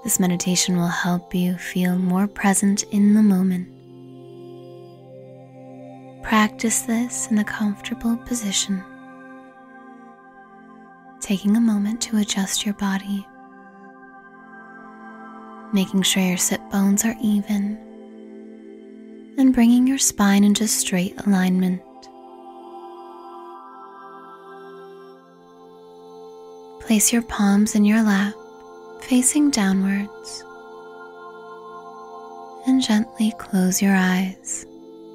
This meditation will help you feel more present in the moment. Practice this in a comfortable position, taking a moment to adjust your body, making sure your sit bones are even, and bringing your spine into straight alignment. Place your palms in your lap, facing downwards, and gently close your eyes.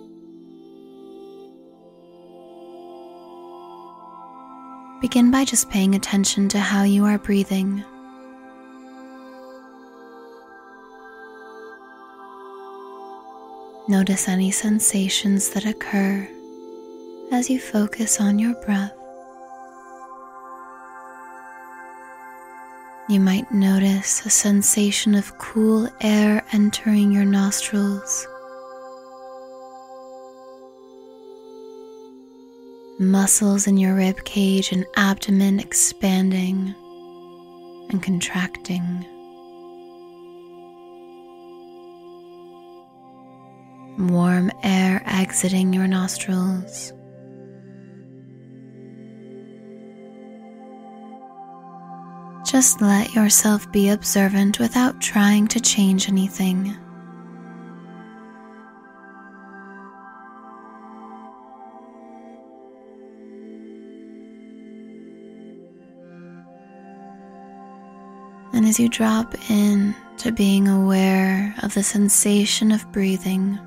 Begin by just paying attention to how you are breathing. Notice any sensations that occur as you focus on your breath. You might notice a sensation of cool air entering your nostrils, muscles in your rib cage and abdomen expanding and contracting. Warm air exiting your nostrils. Just let yourself be observant without trying to change anything. And as you drop in to being aware of the sensation of breathing,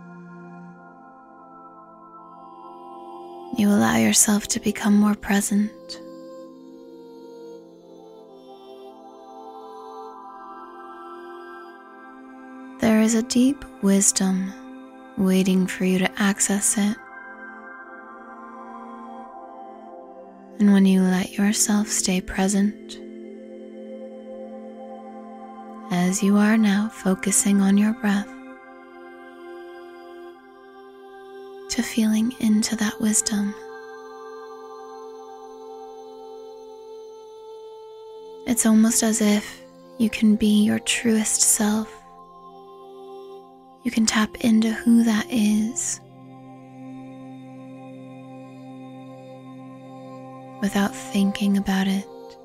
you allow yourself to become more present. There is a deep wisdom waiting for you to access it. And when you let yourself stay present, as you are now focusing on your breath, to feeling into that wisdom, it's almost as if you can be your truest self. You can tap into who that is without thinking about it.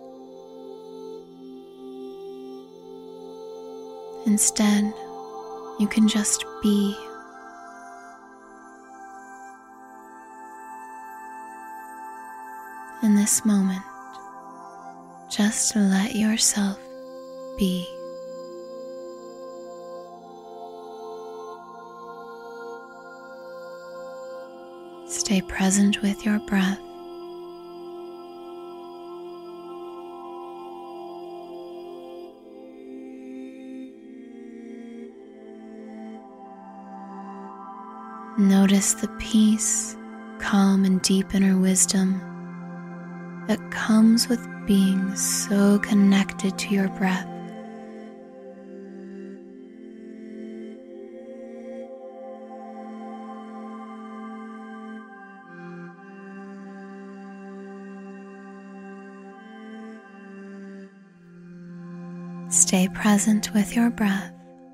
Instead, you can just be. In this moment, just let yourself be. Stay present with your breath. Notice the peace, calm, and deep inner wisdom that comes with being so connected to your breath. Stay present with your breath.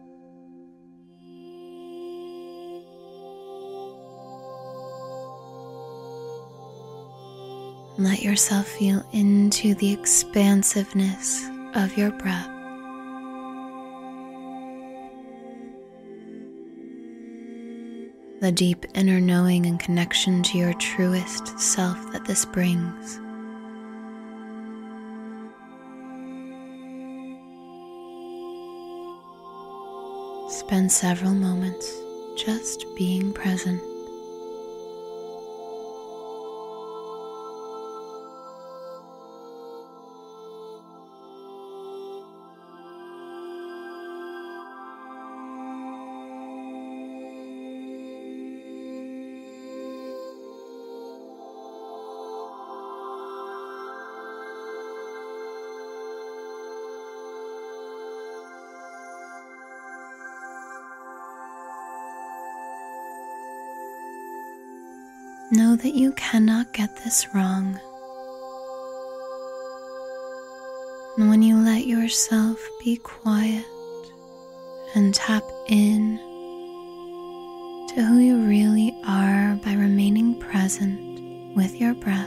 Let yourself feel into the expansiveness of your breath. The deep inner knowing and connection to your truest self that this brings. Spend several moments just being present. Know that you cannot get this wrong. And when you let yourself be quiet and tap in to who you really are by remaining present with your breath,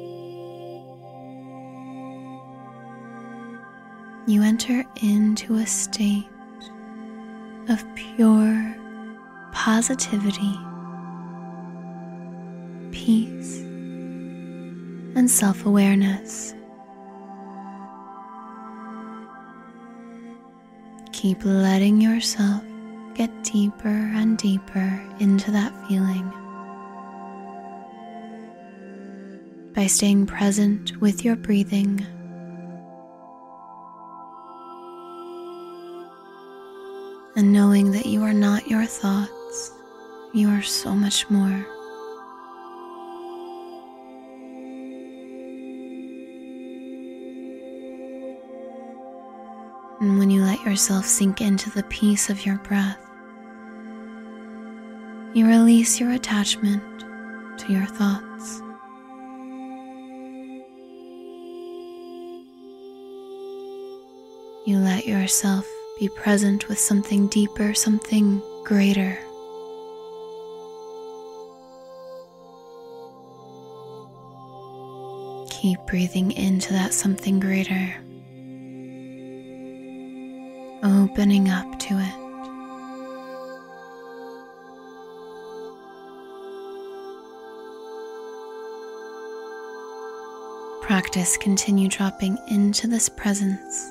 you enter into a state of pure positivity, peace, and self-awareness. Keep letting yourself get deeper and deeper into that feeling by staying present with your breathing and knowing that you are not your thoughts, you are so much more. And when you let yourself sink into the peace of your breath, you release your attachment to your thoughts. You let yourself be present with something deeper, something greater. Keep breathing into that something greater, opening up to it. Practice, continue dropping into this presence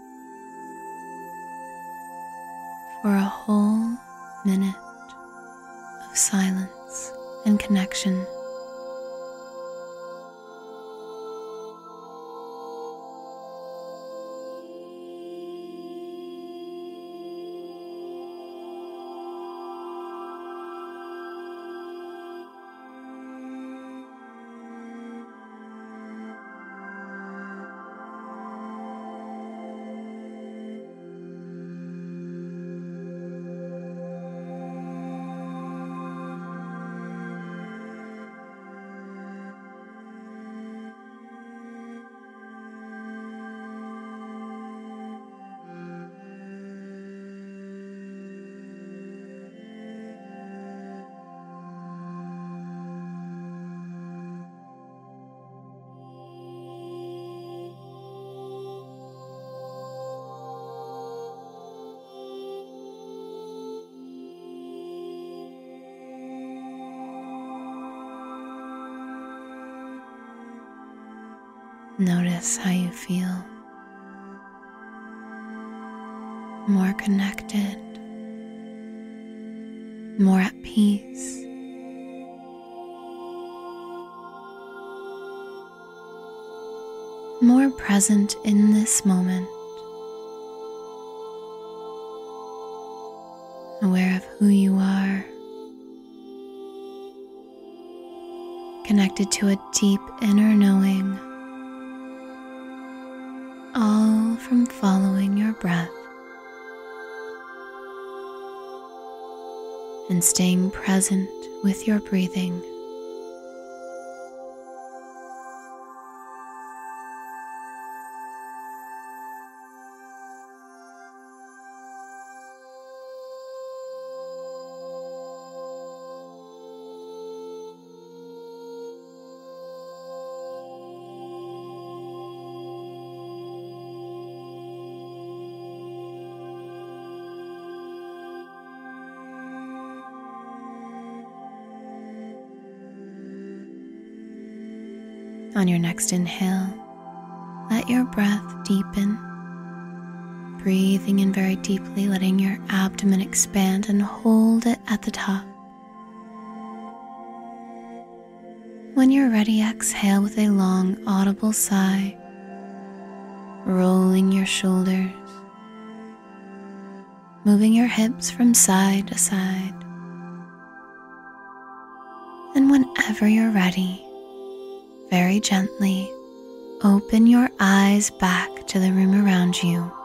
for a whole minute of silence and connection. Notice how you feel more connected, more at peace. More present in this moment, aware of who you are, connected to a deep inner knowing, all from following your breath and staying present with your breathing. On your next inhale, let your breath deepen, breathing in very deeply, letting your abdomen expand, and hold it at the top. When you're ready, exhale with a long, audible sigh, rolling your shoulders, moving your hips from side to side. And whenever you're ready, very gently open your eyes back to the room around you.